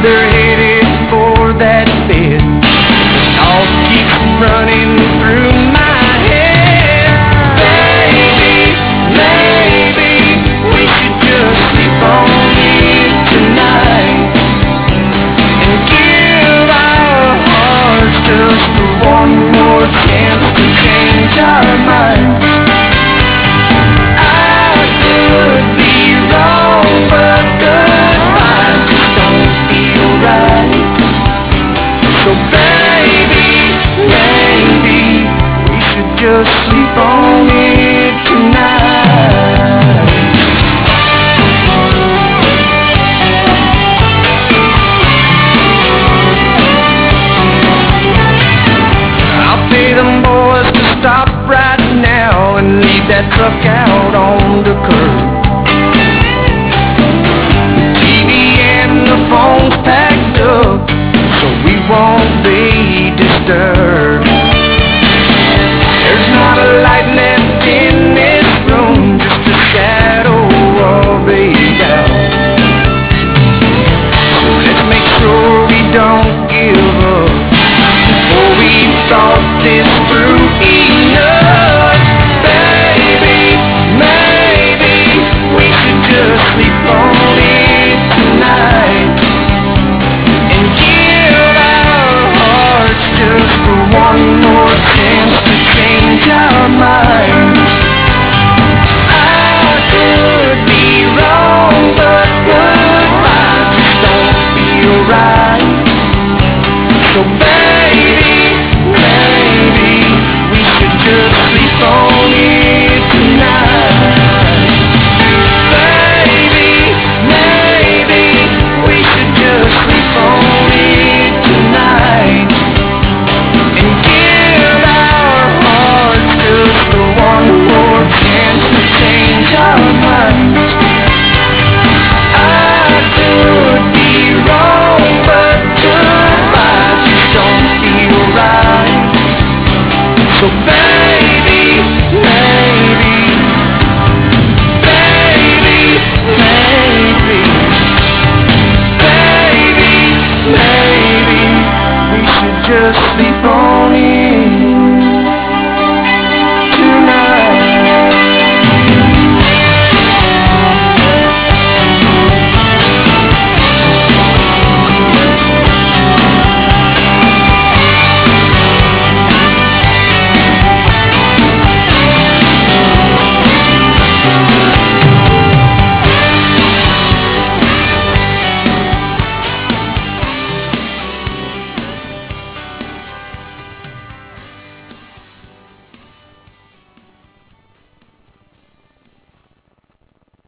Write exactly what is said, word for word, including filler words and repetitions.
they're headed for that bed. Thoughts keep running through my head. Baby, maybe we should just sleep on it tonight and give our hearts just one more chance to change our minds. I could be wrong, but goodbye just don't feel right. So baby, maybe we should just sleep on it tonight. I'll pay them boys to stop right now and leave that truck out on the curb.